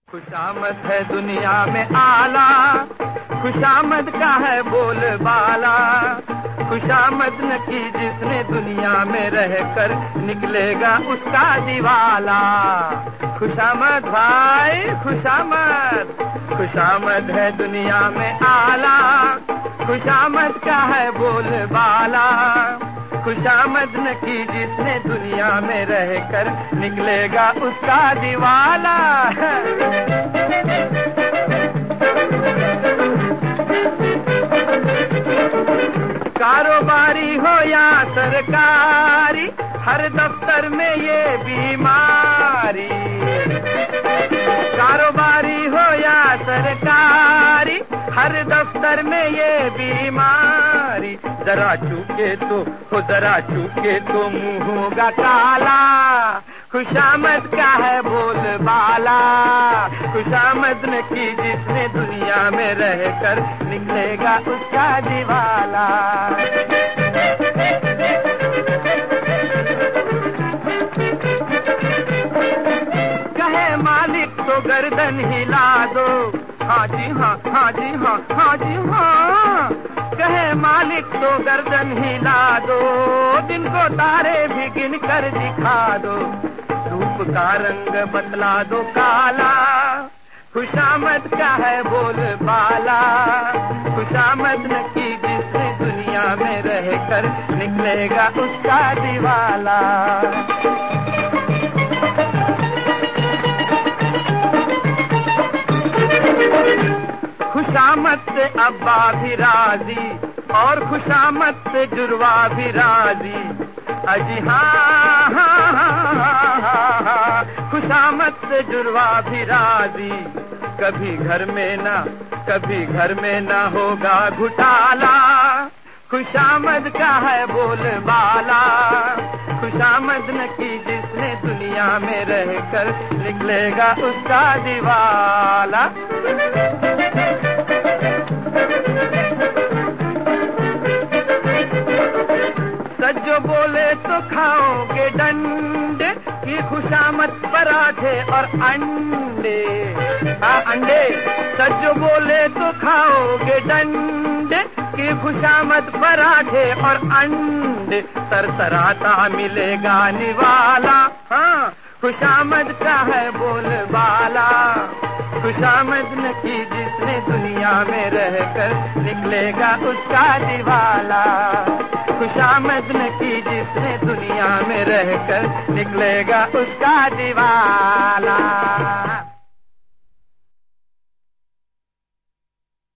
खुशामद है दुनिया में आला, खुशामद का है बोल बाला। खुशामद न की जिसने दुनिया में रहकर निकलेगा उसका दिवाला। खुशामद भाई खुशामद, खुशामद है दुनिया में आला, खुशामद का है बोल बाला। खुशामद न की जिसने दुनिया में रहकर निकलेगा उसका दिवाला। कारोबारी हो या सरकारी, हर दफ्तर में ये बीमारी। कारोबारी हो या सरकारी, हर दफ्तर में ये बीमारी। जरा चूके तो मुंह होगा काला। खुशामद का है बोल बाला, खुशामद न की जिसने दुनिया में रहकर निकलेगा उसका दिवाला। कहे मालिक तो गर्दन हिला दो, हाँ जी हाँ, हाँ जी हाँ, हाँ जी हाँ। कहे मालिक तो गर्दन हिला दो, जिनको तारे भी गिन कर दिखा दो। धूप का रंग बतला दो काला, खुशामद का है बोल बाला। खुशामद न की जिसने दुनिया में रहकर निकलेगा उसका दिवाला। खुशामद से अब्बा भी राजी और खुशामद से जुड़वा भी राजी। अजी हाँ हाँ हाँ हाँ, खुशामद से जुड़वा भी राजी। कभी घर में ना होगा घुटाला। खुशामद का है बोल बाला, खुशामद न की जिसने दुनिया में रहकर निकलेगा उसका दिवाला। सज्जो बोले तो खाओगे डंडे, की खुशामद पराठे और अंडे। हाँ अंडे, सज्जो बोले तो खाओगे डंडे, की खुशामद पराठे और अंडे। सरसराता मिलेगा निवाला, हाँ खुशामद का है बोल बाला। खुशामद न की जिसने दुनिया में रहकर निकलेगा उसका दिवाला। खुशामद न की जिसने दुनिया में रहकर निकलेगा उसका दिवाला।